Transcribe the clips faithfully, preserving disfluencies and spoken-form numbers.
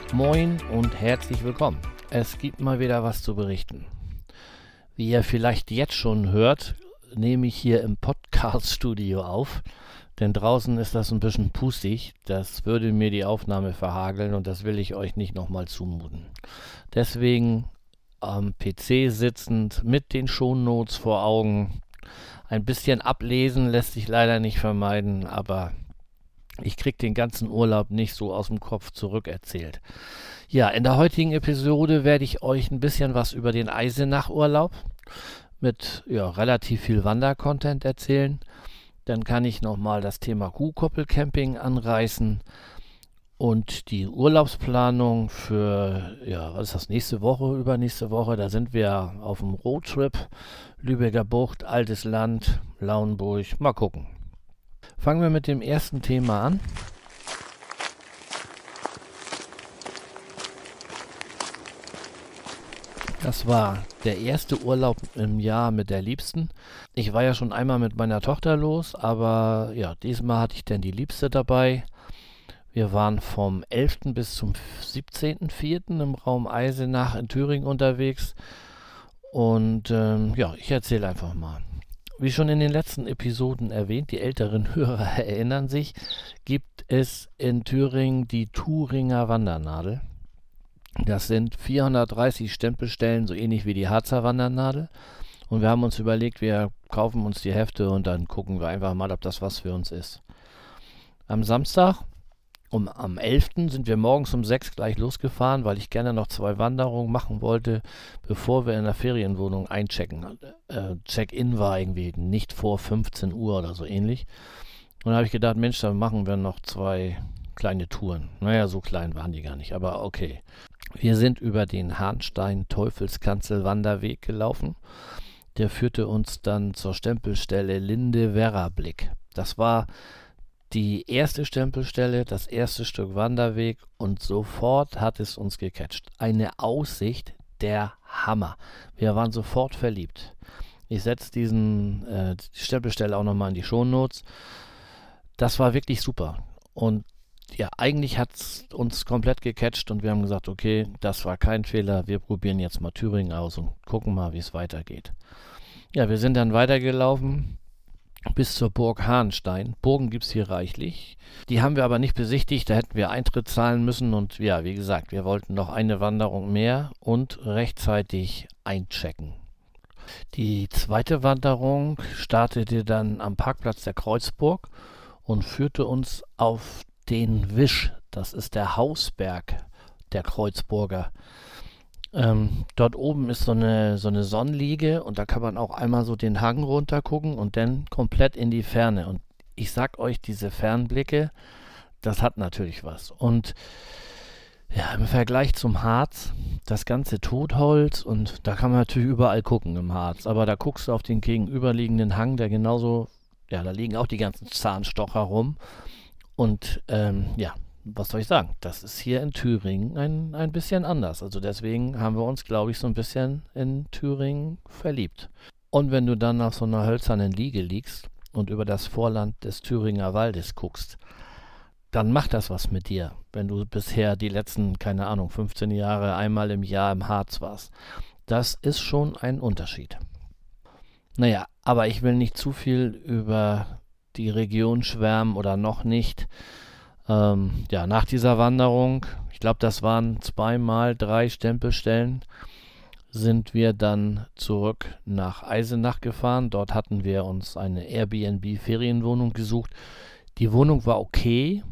Moin und herzlich willkommen. Es gibt mal wieder was zu berichten. Wie ihr vielleicht jetzt schon hört, nehme ich hier im Podcast-Studio auf, denn draußen ist das ein bisschen pustig. Das würde mir die Aufnahme verhageln und das will ich euch nicht nochmal zumuten. Deswegen am P C sitzend mit den Shownotes vor Augen. Ein bisschen ablesen lässt sich leider nicht vermeiden, aber ich kriege den ganzen Urlaub nicht so aus dem Kopf zurückerzählt. Ja, in der heutigen Episode werde ich euch ein bisschen was über den Eisenach-Urlaub mit ja, relativ viel Wandercontent erzählen. Dann kann ich nochmal das Thema Kuhkoppelcamping anreißen und die Urlaubsplanung für, ja, was ist das, nächste Woche, übernächste Woche. Da sind wir auf dem Roadtrip, Lübecker Bucht, Altes Land, Lauenburg. Mal gucken. Fangen wir mit dem ersten Thema an. Das war der erste Urlaub im Jahr mit der Liebsten. Ich war ja schon einmal mit meiner Tochter los, aber ja, diesmal hatte ich dann die Liebste dabei. Wir waren vom elften bis zum siebzehnten vierten im Raum Eisenach in Thüringen unterwegs. Und ähm, ja, ich erzähle einfach mal. Wie schon in den letzten Episoden erwähnt, die älteren Hörer erinnern sich, gibt es in Thüringen die Thuringer Wandernadel. Das sind vierhundertdreißig Stempelstellen, so ähnlich wie die Harzer Wandernadel. Und wir haben uns überlegt, wir kaufen uns die Hefte und dann gucken wir einfach mal, ob das was für uns ist. Am Samstag, um, am elften sind wir morgens um sechs gleich losgefahren, weil ich gerne noch zwei Wanderungen machen wollte, bevor wir in der Ferienwohnung einchecken. Äh, Check-in war irgendwie nicht vor fünfzehn Uhr oder so ähnlich. Und da habe ich gedacht, Mensch, dann machen wir noch zwei kleine Touren. Naja, so klein waren die gar nicht, aber okay. Wir sind über den Hahnstein-Teufelskanzel-Wanderweg gelaufen. Der führte uns dann zur Stempelstelle Linde-Werra-Blick. Das war die erste Stempelstelle, das erste Stück Wanderweg und sofort hat es uns gecatcht. Eine Aussicht, der Hammer. Wir waren sofort verliebt. Ich setze diesen äh, die Stempelstelle auch nochmal in die Shownotes. Das war wirklich super. Und ja, eigentlich hat es uns komplett gecatcht und wir haben gesagt, okay, das war kein Fehler, wir probieren jetzt mal Thüringen aus und gucken mal, wie es weitergeht. Ja, wir sind dann weitergelaufen bis zur Burg Hahnstein. Burgen gibt es hier reichlich. Die haben wir aber nicht besichtigt, da hätten wir Eintritt zahlen müssen und ja, wie gesagt, wir wollten noch eine Wanderung mehr und rechtzeitig einchecken. Die zweite Wanderung startete dann am Parkplatz der Kreuzburg und führte uns auf den Wisch. Das ist der Hausberg der Kreuzburger. Ähm, dort oben ist so eine, so eine Sonnenliege und da kann man auch einmal so den Hang runter gucken und dann komplett in die Ferne. Und ich sag euch, diese Fernblicke, das hat natürlich was. Und ja, im Vergleich zum Harz, das ganze Totholz und da kann man natürlich überall gucken im Harz. Aber da guckst du auf den gegenüberliegenden Hang, der genauso, ja, da liegen auch die ganzen Zahnstocher rum. Und ähm, ja, was soll ich sagen? Das ist hier in Thüringen ein, ein bisschen anders. Also deswegen haben wir uns, glaube ich, so ein bisschen in Thüringen verliebt. Und wenn du dann auf so einer hölzernen Liege liegst und über das Vorland des Thüringer Waldes guckst, dann macht das was mit dir, wenn du bisher die letzten, keine Ahnung, fünfzehn Jahre einmal im Jahr im Harz warst. Das ist schon ein Unterschied. Naja, aber ich will nicht zu viel über die Region schwärmen oder noch nicht. Ähm, ja, nach dieser Wanderung, ich glaube, das waren zweimal drei Stempelstellen, sind wir dann zurück nach Eisenach gefahren. Dort hatten wir uns eine Airbnb-Ferienwohnung gesucht. Die Wohnung war okay.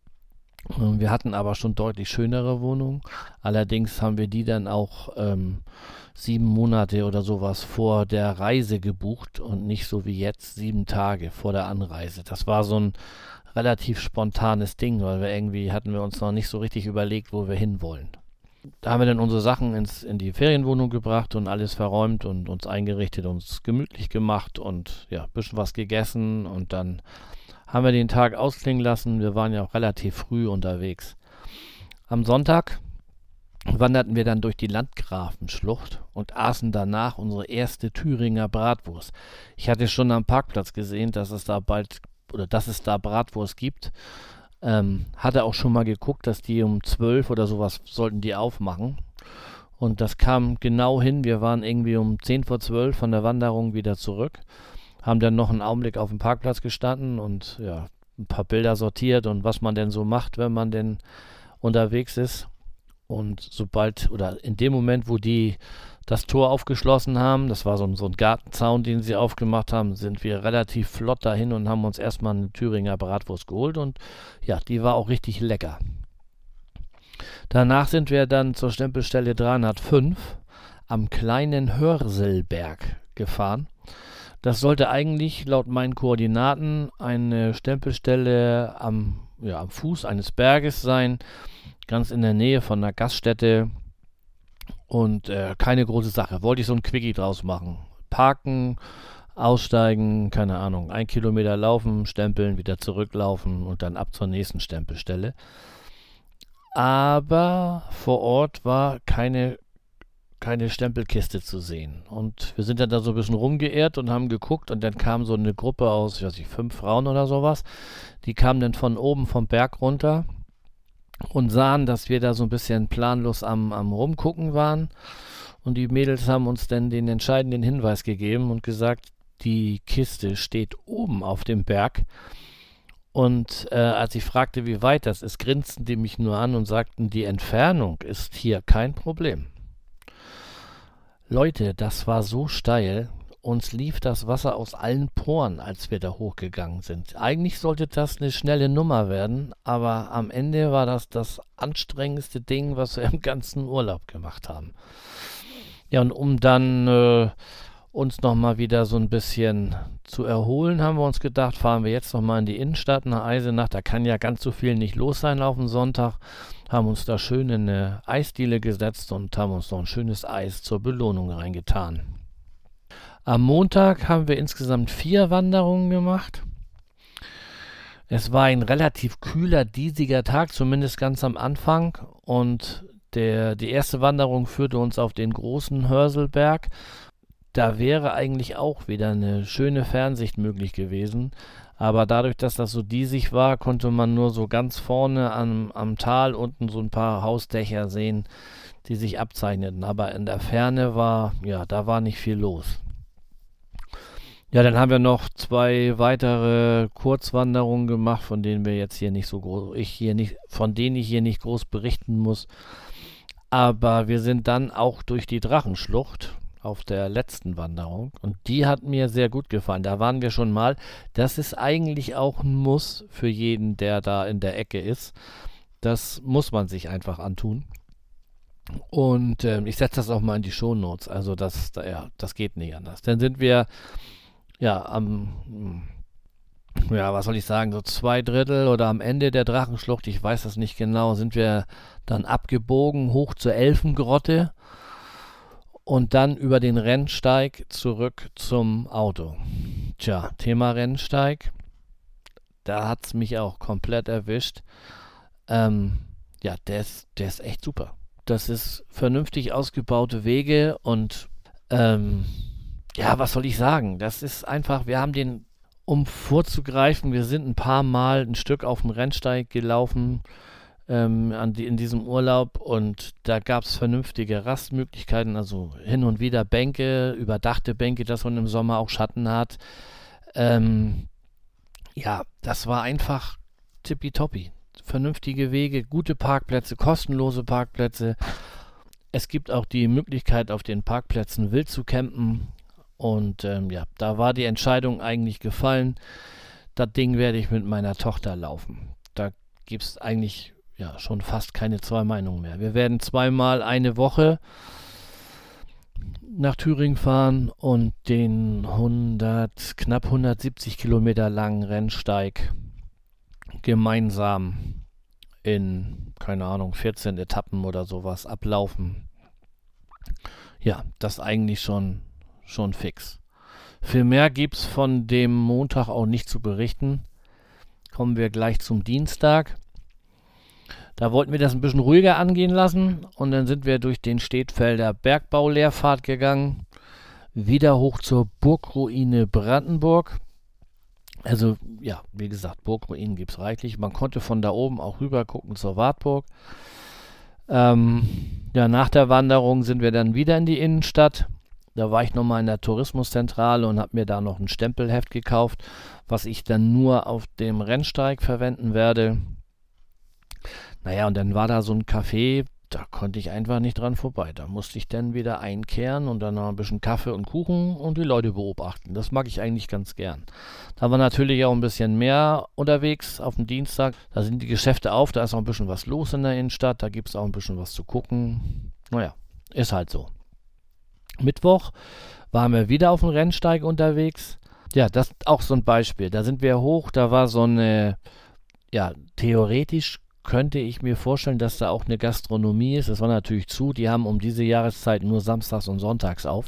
Wir hatten aber schon deutlich schönere Wohnungen. Allerdings haben wir die dann auch ähm, sieben Monate oder sowas vor der Reise gebucht und nicht so wie jetzt sieben Tage vor der Anreise. Das war so ein relativ spontanes Ding, weil wir irgendwie hatten wir uns noch nicht so richtig überlegt, wo wir hinwollen. Da haben wir dann unsere Sachen ins, in die Ferienwohnung gebracht und alles verräumt und uns eingerichtet, uns gemütlich gemacht und ja, ein bisschen was gegessen und dann haben wir den Tag ausklingen lassen. Wir waren ja auch relativ früh unterwegs. Am Sonntag wanderten wir dann durch die Landgrafenschlucht und aßen danach unsere erste Thüringer Bratwurst. Ich hatte schon am Parkplatz gesehen, dass es da bald oder dass es da Bratwurst gibt. Ähm, hatte auch schon mal geguckt, dass die um zwölf oder sowas sollten die aufmachen. Und das kam genau hin. Wir waren irgendwie um zehn vor zwölf von der Wanderung wieder zurück. Haben dann noch einen Augenblick auf dem Parkplatz gestanden und ja, ein paar Bilder sortiert und was man denn so macht, wenn man denn unterwegs ist. Und sobald, oder in dem Moment, wo die das Tor aufgeschlossen haben, das war so ein, so ein Gartenzaun, den sie aufgemacht haben, sind wir relativ flott dahin und haben uns erstmal eine Thüringer Bratwurst geholt und ja, die war auch richtig lecker. Danach sind wir dann zur Stempelstelle dreihundertfünf am kleinen Hörselberg gefahren. Das sollte eigentlich laut meinen Koordinaten eine Stempelstelle am, ja, am Fuß eines Berges sein, ganz in der Nähe von einer Gaststätte und äh, keine große Sache. Wollte ich so ein Quickie draus machen. Parken, aussteigen, keine Ahnung, ein Kilometer laufen, stempeln, wieder zurücklaufen und dann ab zur nächsten Stempelstelle. Aber vor Ort war keine, keine Stempelkiste zu sehen. Und wir sind dann da so ein bisschen rumgeirrt und haben geguckt und dann kam so eine Gruppe aus, ich weiß nicht, fünf Frauen oder sowas. Die kamen dann von oben vom Berg runter und sahen, dass wir da so ein bisschen planlos am, am Rumgucken waren. Und die Mädels haben uns dann den entscheidenden Hinweis gegeben und gesagt, die Kiste steht oben auf dem Berg. Und äh, als ich fragte, wie weit das ist, grinsten die mich nur an und sagten, die Entfernung ist hier kein Problem. Leute, das war so steil, uns lief das Wasser aus allen Poren, als wir da hochgegangen sind. Eigentlich sollte das eine schnelle Nummer werden, aber am Ende war das das anstrengendste Ding, was wir im ganzen Urlaub gemacht haben. Ja, und um dann äh, uns nochmal wieder so ein bisschen zu erholen, haben wir uns gedacht, fahren wir jetzt nochmal in die Innenstadt nach Eisenach. Da kann ja ganz so viel nicht los sein auf dem Sonntag. Haben uns da schön in eine Eisdiele gesetzt und haben uns noch ein schönes Eis zur Belohnung reingetan. Am Montag haben wir insgesamt vier Wanderungen gemacht. Es war ein relativ kühler, diesiger Tag, zumindest ganz am Anfang. Und der, die erste Wanderung führte uns auf den großen Hörselberg. Da wäre eigentlich auch wieder eine schöne Fernsicht möglich gewesen. Aber dadurch, dass das so diesig war, konnte man nur so ganz vorne am, am Tal unten so ein paar Hausdächer sehen, die sich abzeichneten. Aber in der Ferne war, ja, da war nicht viel los. Ja, dann haben wir noch zwei weitere Kurzwanderungen gemacht, von denen wir jetzt hier nicht so groß, ich hier nicht, von denen ich hier nicht groß berichten muss. Aber wir sind dann auch durch die Drachenschlucht auf der letzten Wanderung und die hat mir sehr gut gefallen. Da waren wir schon mal. Das ist eigentlich auch ein Muss für jeden, der da in der Ecke ist. Das muss man sich einfach antun. Und äh, ich setze das auch mal in die Shownotes. Also das, da, ja, das geht nicht anders. Dann sind wir ja am, ja, was soll ich sagen, so zwei Drittel oder am Ende der Drachenschlucht, ich weiß das nicht genau, sind wir dann abgebogen hoch zur Elfengrotte. Und dann über den Rennsteig zurück zum Auto. Tja, Thema Rennsteig. Da hat es mich auch komplett erwischt. Ähm, ja, der ist, der ist echt super. Das ist vernünftig ausgebaute Wege und ähm, ja, was soll ich sagen? Das ist einfach, wir haben den, um vorzugreifen, wir sind ein paar Mal ein Stück auf dem Rennsteig gelaufen, Ähm, an die, in diesem Urlaub und da gab es vernünftige Rastmöglichkeiten, also hin und wieder Bänke, überdachte Bänke, dass man im Sommer auch Schatten hat. Ähm, ja, das war einfach tippitoppi. Vernünftige Wege, gute Parkplätze, kostenlose Parkplätze. Es gibt auch die Möglichkeit, auf den Parkplätzen wild zu campen und ähm, ja, da war die Entscheidung eigentlich gefallen. Das Ding werde ich mit meiner Tochter laufen. Da gibt es eigentlich ja, schon fast keine zwei Meinungen mehr. Wir werden zweimal eine Woche nach Thüringen fahren und den hundert, knapp hundertsiebzig Kilometer langen Rennsteig gemeinsam in, keine Ahnung, vierzehn Etappen oder sowas ablaufen. Ja, das eigentlich schon, schon fix. Viel mehr gibt es von dem Montag auch nicht zu berichten. Kommen wir gleich zum Dienstag. Da wollten wir das ein bisschen ruhiger angehen lassen und dann sind wir durch den Stedtfelder Bergbaulehrpfad gegangen, wieder hoch zur Burgruine Brandenburg. Also, ja, wie gesagt, Burgruinen gibt es reichlich. Man konnte von da oben auch rüber gucken zur Wartburg. Ähm, ja, nach der Wanderung sind wir dann wieder in die Innenstadt. Da war ich nochmal in der Tourismuszentrale und habe mir da noch ein Stempelheft gekauft, was ich dann nur auf dem Rennsteig verwenden werde. Naja, und dann war da so ein Café, da konnte ich einfach nicht dran vorbei. Da musste ich dann wieder einkehren und dann noch ein bisschen Kaffee und Kuchen und die Leute beobachten. Das mag ich eigentlich ganz gern. Da war natürlich auch ein bisschen mehr unterwegs auf dem Dienstag. Da sind die Geschäfte auf, da ist auch ein bisschen was los in der Innenstadt. Da gibt es auch ein bisschen was zu gucken. Naja, ist halt so. Mittwoch waren wir wieder auf dem Rennsteig unterwegs. Ja, das ist auch so ein Beispiel. Da sind wir hoch, da war so eine, ja, theoretisch könnte ich mir vorstellen, dass da auch eine Gastronomie ist. Das war natürlich zu. Die haben um diese Jahreszeit nur samstags und sonntags auf.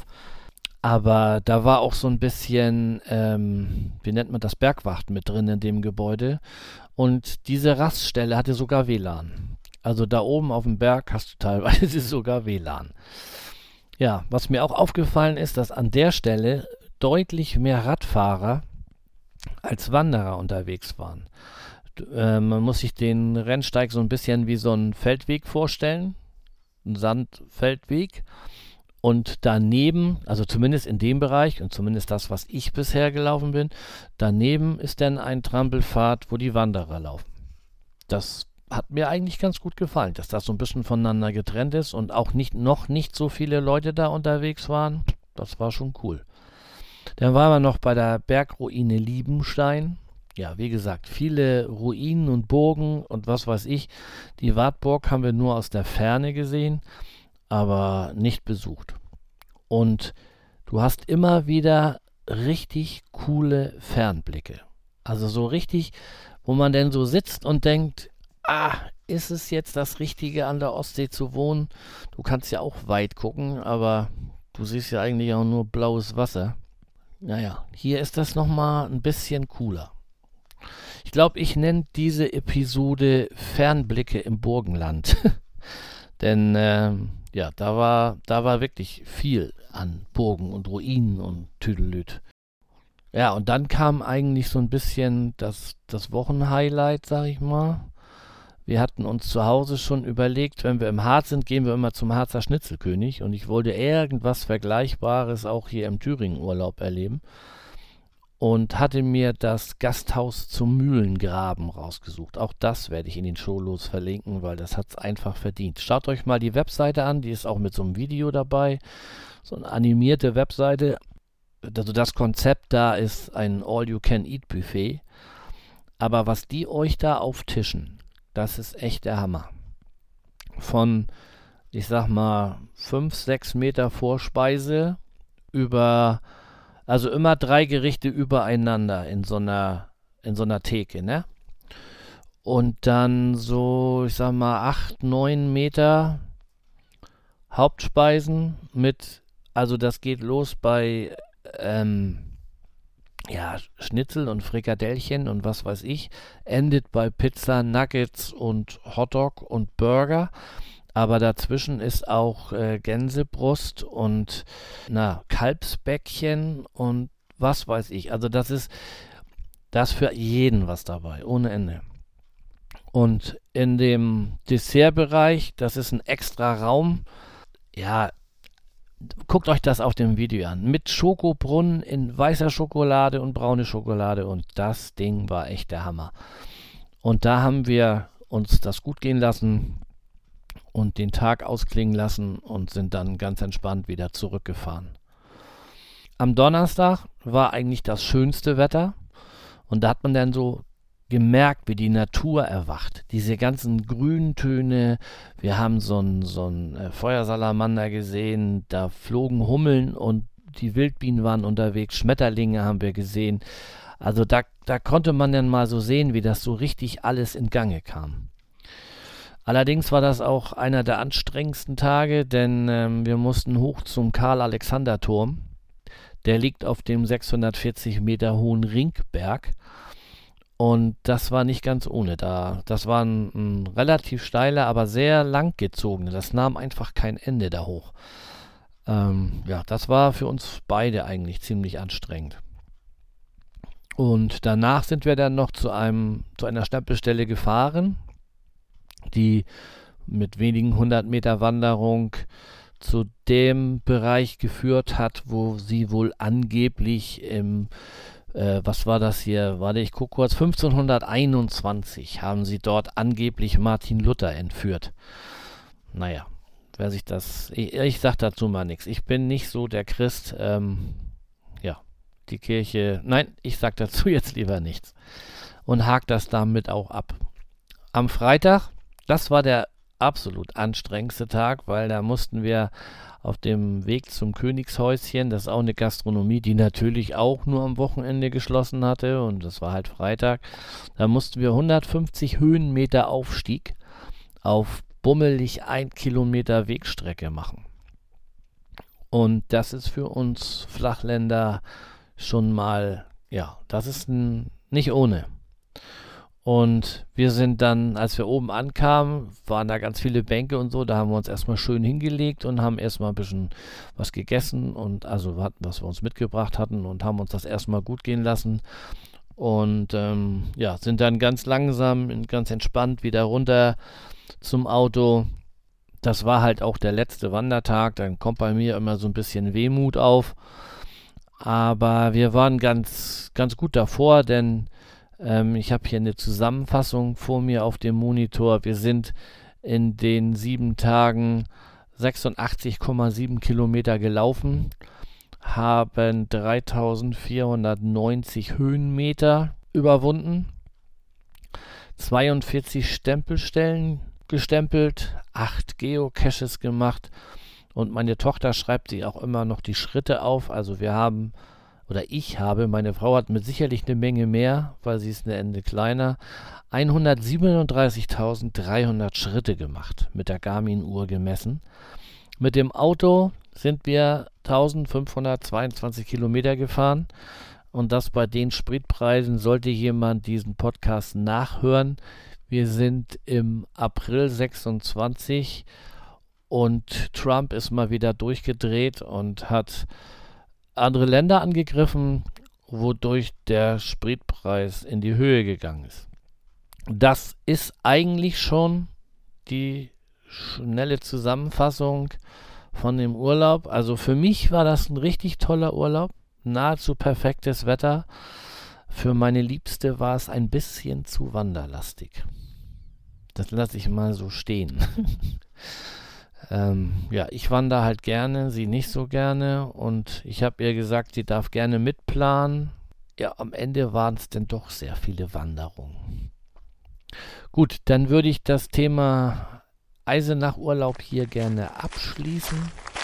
Aber da war auch so ein bisschen, ähm, wie nennt man das, Bergwacht mit drin in dem Gebäude. Und diese Raststelle hatte sogar W L A N. Also da oben auf dem Berg hast du teilweise sogar W L A N. Ja, was mir auch aufgefallen ist, dass an der Stelle deutlich mehr Radfahrer als Wanderer unterwegs waren. Äh, man muss sich den Rennsteig so ein bisschen wie so einen Feldweg vorstellen, ein Sandfeldweg. Und daneben, also zumindest in dem Bereich und zumindest das, was ich bisher gelaufen bin, daneben ist dann ein Trampelpfad, wo die Wanderer laufen. Das hat mir eigentlich ganz gut gefallen, dass das so ein bisschen voneinander getrennt ist und auch nicht, noch nicht so viele Leute da unterwegs waren. Das war schon cool. Dann waren wir noch bei der Bergruine Liebenstein. Ja, wie gesagt, viele Ruinen und Burgen und was weiß ich. Die Wartburg haben wir nur aus der Ferne gesehen, aber nicht besucht. Und du hast immer wieder richtig coole Fernblicke. Also so richtig, wo man denn so sitzt und denkt, ah, ist es jetzt das Richtige, an der Ostsee zu wohnen? Du kannst ja auch weit gucken, aber du siehst ja eigentlich auch nur blaues Wasser. Naja, hier ist das nochmal ein bisschen cooler. Ich glaube, ich nenne diese Episode Fernblicke im Burgenland. Denn ähm, ja, da war, da war wirklich viel an Burgen und Ruinen und Tüdelüt. Ja, und dann kam eigentlich so ein bisschen das, das Wochenhighlight, sag ich mal. Wir hatten uns zu Hause schon überlegt, wenn wir im Harz sind, gehen wir immer zum Harzer Schnitzelkönig. Und ich wollte irgendwas Vergleichbares auch hier im Thüringen Urlaub erleben. Und hatte mir das Gasthaus zum Mühlengraben rausgesucht. Auch das werde ich in den Shownotes verlinken, weil das hat es einfach verdient. Schaut euch mal die Webseite an, die ist auch mit so einem Video dabei. So eine animierte Webseite. Also das Konzept da ist ein All-You-Can-Eat-Buffet. Aber was die euch da auftischen, das ist echt der Hammer. Von, ich sag mal, fünf, sechs Meter Vorspeise über... Also immer drei Gerichte übereinander in so einer, in so einer Theke, ne? Und dann so, ich sag mal, acht, neun Meter Hauptspeisen mit, also das geht los bei, ähm, ja, Schnitzel und Frikadellchen und was weiß ich, endet bei Pizza, Nuggets und Hotdog und Burger. Aber dazwischen ist auch äh, Gänsebrust und na, Kalbsbäckchen und was weiß ich. Also das ist das für jeden was dabei, ohne Ende. Und in dem Dessertbereich, das ist ein extra Raum, ja, guckt euch das auf dem Video an. Mit Schokobrunnen in weißer Schokolade und braune Schokolade und das Ding war echt der Hammer. Und da haben wir uns das gut gehen lassen und den Tag ausklingen lassen und sind dann ganz entspannt wieder zurückgefahren. Am Donnerstag war eigentlich das schönste Wetter und da hat man dann so gemerkt, wie die Natur erwacht. Diese ganzen Grüntöne, wir haben so einen so einen äh, Feuersalamander gesehen, da flogen Hummeln und die Wildbienen waren unterwegs, Schmetterlinge haben wir gesehen. Also da, da konnte man dann mal so sehen, wie das so richtig alles in Gange kam. Allerdings war das auch einer der anstrengendsten Tage, denn ähm, wir mussten hoch zum Karl-Alexander-Turm. Der liegt auf dem sechshundertvierzig Meter hohen Ringberg. Und das war nicht ganz ohne. Da, das war ein, ein relativ steiler, aber sehr langgezogener. Das nahm einfach kein Ende da hoch. Ähm, ja, das war für uns beide eigentlich ziemlich anstrengend. Und danach sind wir dann noch zu einem, zu einer Stempelstelle gefahren, die mit wenigen hundert Meter Wanderung zu dem Bereich geführt hat, wo sie wohl angeblich im, äh, was war das hier, warte, ich gucke kurz, fünfzehnhunderteinundzwanzig haben sie dort angeblich Martin Luther entführt. Naja, wer sich das, ich, ich sag dazu mal nichts. Ich bin nicht so der Christ, ähm, ja, die Kirche, nein, ich sag dazu jetzt lieber nichts. Und hake das damit auch ab. Am Freitag, das war der absolut anstrengendste Tag, weil da mussten wir auf dem Weg zum Königshäuschen, das ist auch eine Gastronomie, die natürlich auch nur am Wochenende geschlossen hatte und das war halt Freitag, da mussten wir hundertfünfzig Höhenmeter Aufstieg auf bummelig ein Kilometer Wegstrecke machen. Und das ist für uns Flachländer schon mal, ja, das ist ein, nicht ohne. Und wir sind dann, als wir oben ankamen, waren da ganz viele Bänke und so, da haben wir uns erstmal schön hingelegt und haben erstmal ein bisschen was gegessen und also hatten, was wir uns mitgebracht hatten und haben uns das erstmal gut gehen lassen. Und ähm, ja, sind dann ganz langsam, ganz entspannt wieder runter zum Auto. Das war halt auch der letzte Wandertag, dann kommt bei mir immer so ein bisschen Wehmut auf. Aber wir waren ganz, ganz gut davor, denn ähm, ich habe hier eine Zusammenfassung vor mir auf dem Monitor. Wir sind in den sieben Tagen sechsundachtzig Komma sieben Kilometer gelaufen, haben dreitausendvierhundertneunzig Höhenmeter überwunden, zweiundvierzig Stempelstellen gestempelt, acht Geocaches gemacht und meine Tochter schreibt sich auch immer noch die Schritte auf. Also wir haben, oder ich habe, meine Frau hat mit sicherlich eine Menge mehr, weil sie ist eine Ende kleiner, hundertsiebenunddreißigtausenddreihundert Schritte gemacht, mit der Garmin-Uhr gemessen. Mit dem Auto sind wir eintausendfünfhundertzweiundzwanzig Kilometer gefahren und das bei den Spritpreisen, sollte jemand diesen Podcast nachhören. Wir sind im April sechsundzwanzig und Trump ist mal wieder durchgedreht und hat andere Länder angegriffen, wodurch der Spritpreis in die Höhe gegangen ist. Das ist eigentlich schon die schnelle Zusammenfassung von dem Urlaub. Also für mich war das ein richtig toller Urlaub, nahezu perfektes Wetter. Für meine Liebste war es ein bisschen zu wanderlastig. Das lasse ich mal so stehen. ähm, ja, ich wandere halt gerne, sie nicht so gerne. Und ich habe ihr gesagt, sie darf gerne mitplanen. Ja, am Ende waren es denn doch sehr viele Wanderungen. Gut, dann würde ich das Thema Eisenach-Urlaub hier gerne abschließen.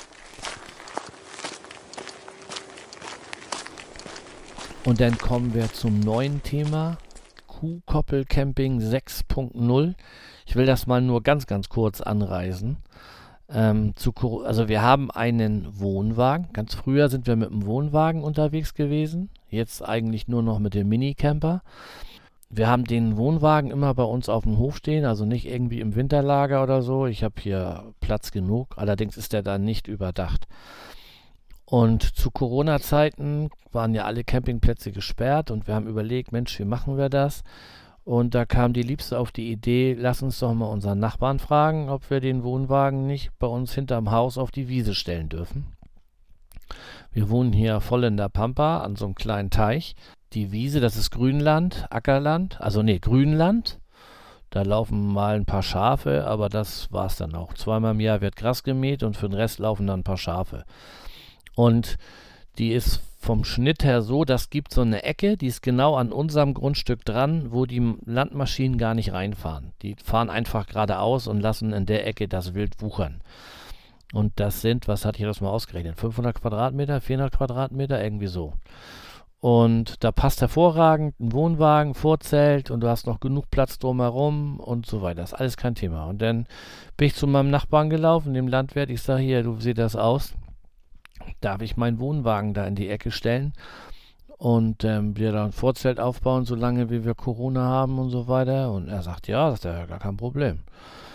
Und dann kommen wir zum neuen Thema, Kuhkoppelcamping sechs Punkt null. Ich will das mal nur ganz, ganz kurz anreißen. Ähm, zu, also wir haben einen Wohnwagen. Ganz früher sind wir mit dem Wohnwagen unterwegs gewesen. Jetzt eigentlich nur noch mit dem Minicamper. Wir haben den Wohnwagen immer bei uns auf dem Hof stehen, also nicht irgendwie im Winterlager oder so. Ich habe hier Platz genug, allerdings ist der dann nicht überdacht. Und zu Corona-Zeiten waren ja alle Campingplätze gesperrt und wir haben überlegt, Mensch, wie machen wir das? Und da kam die Liebste auf die Idee, lass uns doch mal unseren Nachbarn fragen, ob wir den Wohnwagen nicht bei uns hinterm Haus auf die Wiese stellen dürfen. Wir wohnen hier voll in der Pampa an so einem kleinen Teich. Die Wiese, das ist Grünland, Ackerland, also nee, Grünland. Da laufen mal ein paar Schafe, aber das war's dann auch. Zweimal im Jahr wird Gras gemäht und für den Rest laufen dann ein paar Schafe. Und die ist vom Schnitt her so, das gibt so eine Ecke, die ist genau an unserem Grundstück dran, wo die Landmaschinen gar nicht reinfahren. Die fahren einfach geradeaus und lassen in der Ecke das Wild wuchern. Und das sind, was hatte ich das mal ausgerechnet, fünfhundert Quadratmeter, vierhundert Quadratmeter, irgendwie so. Und da passt hervorragend ein Wohnwagen, Vorzelt und du hast noch genug Platz drumherum und so weiter. Das ist alles kein Thema. Und dann bin ich zu meinem Nachbarn gelaufen, dem Landwirt. Ich sage, hier, du siehst das aus. Darf ich meinen Wohnwagen da in die Ecke stellen und ähm, wir da ein Vorzelt aufbauen, solange wie wir Corona haben und so weiter? Und er sagt, ja, das ist ja gar kein Problem.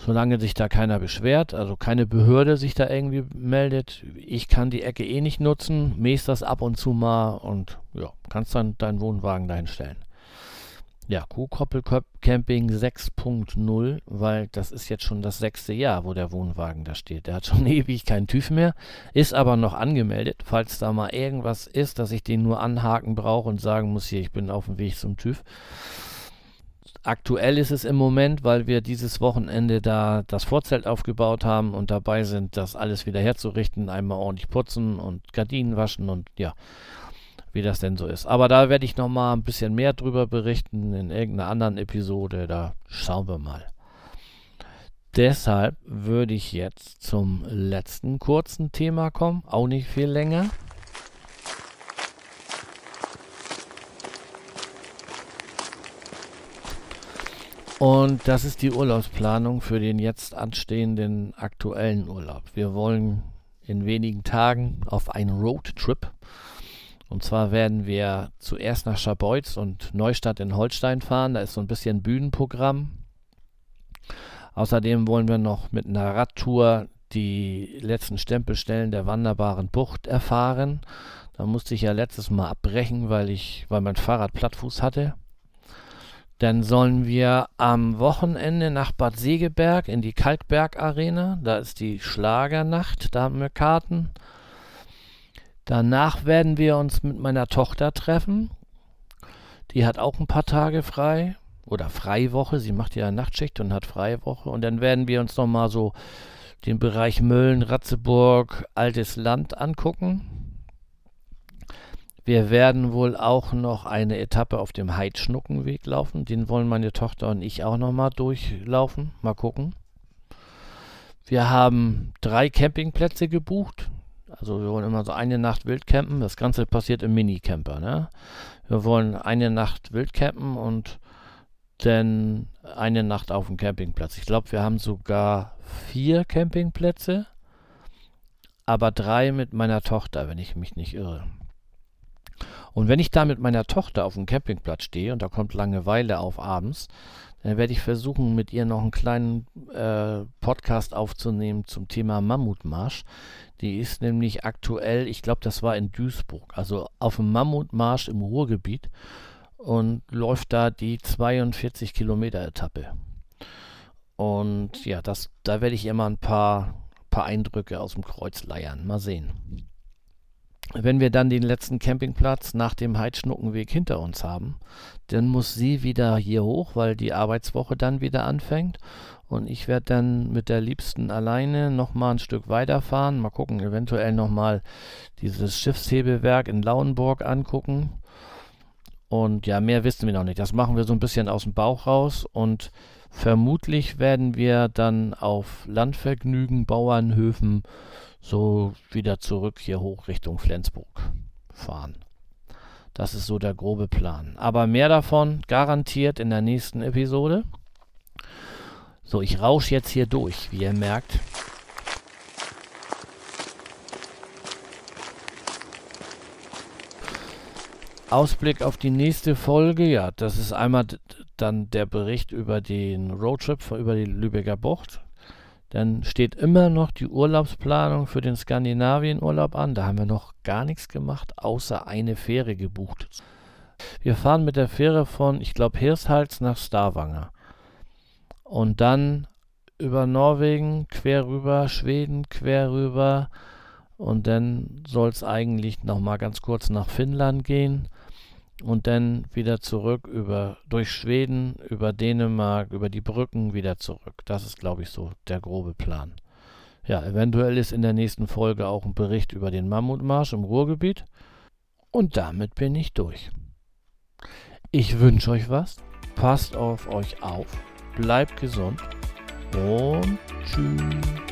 Solange sich da keiner beschwert, also keine Behörde sich da irgendwie meldet, ich kann die Ecke eh nicht nutzen, mähst das ab und zu mal und ja, kannst dann deinen Wohnwagen dahin stellen. Ja, Kuhkoppel-Camping sechs Punkt null, weil das ist jetzt schon das sechste Jahr, wo der Wohnwagen da steht. Der hat schon ewig keinen TÜV mehr, ist aber noch angemeldet, falls da mal irgendwas ist, dass ich den nur anhaken brauche und sagen muss, hier, ich bin auf dem Weg zum TÜV. Aktuell ist es im Moment, weil wir dieses Wochenende da das Vorzelt aufgebaut haben und dabei sind, das alles wieder herzurichten, einmal ordentlich putzen und Gardinen waschen und ja, wie das denn so ist. Aber da werde ich nochmal ein bisschen mehr drüber berichten in irgendeiner anderen Episode, da schauen wir mal. Deshalb würde ich jetzt zum letzten kurzen Thema kommen, auch nicht viel länger. Und das ist die Urlaubsplanung für den jetzt anstehenden aktuellen Urlaub. Wir wollen in wenigen Tagen auf einen Roadtrip. Und zwar werden wir zuerst nach Scharbeutz und Neustadt in Holstein fahren. Da ist so ein bisschen Bühnenprogramm. Außerdem wollen wir noch mit einer Radtour die letzten Stempelstellen der Wanderbaren Bucht erfahren. Da musste ich ja letztes Mal abbrechen, weil ich, weil mein Fahrrad Plattfuß hatte. Dann sollen wir am Wochenende nach Bad Segeberg in die Kalkberg Arena. Da ist die Schlagernacht, da haben wir Karten. Danach werden wir uns mit meiner Tochter treffen. Die hat auch ein paar Tage frei oder Freiwoche. Sie macht ja Nachtschicht und hat Freiwoche. Und dann werden wir uns nochmal so den Bereich Mölln, Ratzeburg, Altes Land angucken. Wir werden wohl auch noch eine Etappe auf dem Heidschnuckenweg laufen. Den wollen meine Tochter und ich auch nochmal durchlaufen. Mal gucken. Wir haben drei Campingplätze gebucht. Also wir wollen immer so eine Nacht Wildcampen. Das Ganze passiert im Minicamper, ne? Wir wollen eine Nacht Wildcampen und dann eine Nacht auf dem Campingplatz. Ich glaube, wir haben sogar vier Campingplätze, aber drei mit meiner Tochter, wenn ich mich nicht irre. Und wenn ich da mit meiner Tochter auf dem Campingplatz stehe und da kommt Langeweile auf abends, dann werde ich versuchen, mit ihr noch einen kleinen äh, Podcast aufzunehmen zum Thema Mammutmarsch. Die ist nämlich aktuell, ich glaube, das war in Duisburg, also auf dem Mammutmarsch im Ruhrgebiet und läuft da die zweiundvierzig Kilometer Etappe. Und ja, das, da werde ich ihr mal ein paar, paar Eindrücke aus dem Kreuz leiern. Mal sehen. Wenn wir dann den letzten Campingplatz nach dem Heidschnuckenweg hinter uns haben, dann muss sie wieder hier hoch, weil die Arbeitswoche dann wieder anfängt. Und ich werde dann mit der Liebsten alleine nochmal ein Stück weiterfahren. Mal gucken, eventuell nochmal dieses Schiffshebewerk in Lauenburg angucken. Und ja, mehr wissen wir noch nicht. Das machen wir so ein bisschen aus dem Bauch raus. Und vermutlich werden wir dann auf Landvergnügen, Bauernhöfen so wieder zurück hier hoch Richtung Flensburg fahren. Das ist so der grobe Plan. Aber mehr davon garantiert in der nächsten Episode. So, ich rausche jetzt hier durch, wie ihr merkt. Ausblick auf die nächste Folge, ja, das ist einmal d- dann der Bericht über den Roadtrip, über die Lübecker Bucht. Dann steht immer noch die Urlaubsplanung für den Skandinavienurlaub an. Da haben wir noch gar nichts gemacht, außer eine Fähre gebucht. Wir fahren mit der Fähre von, ich glaube, Hirschhals nach Stavanger. Und dann über Norwegen, quer rüber, Schweden, quer rüber. Und dann soll es eigentlich nochmal ganz kurz nach Finnland gehen. Und dann wieder zurück über durch Schweden, über Dänemark, über die Brücken wieder zurück. Das ist, glaube ich, so der grobe Plan. Ja, eventuell ist in der nächsten Folge auch ein Bericht über den Mammutmarsch im Ruhrgebiet. Und damit bin ich durch. Ich wünsche euch was. Passt auf euch auf. Bleibt gesund. Und tschüss.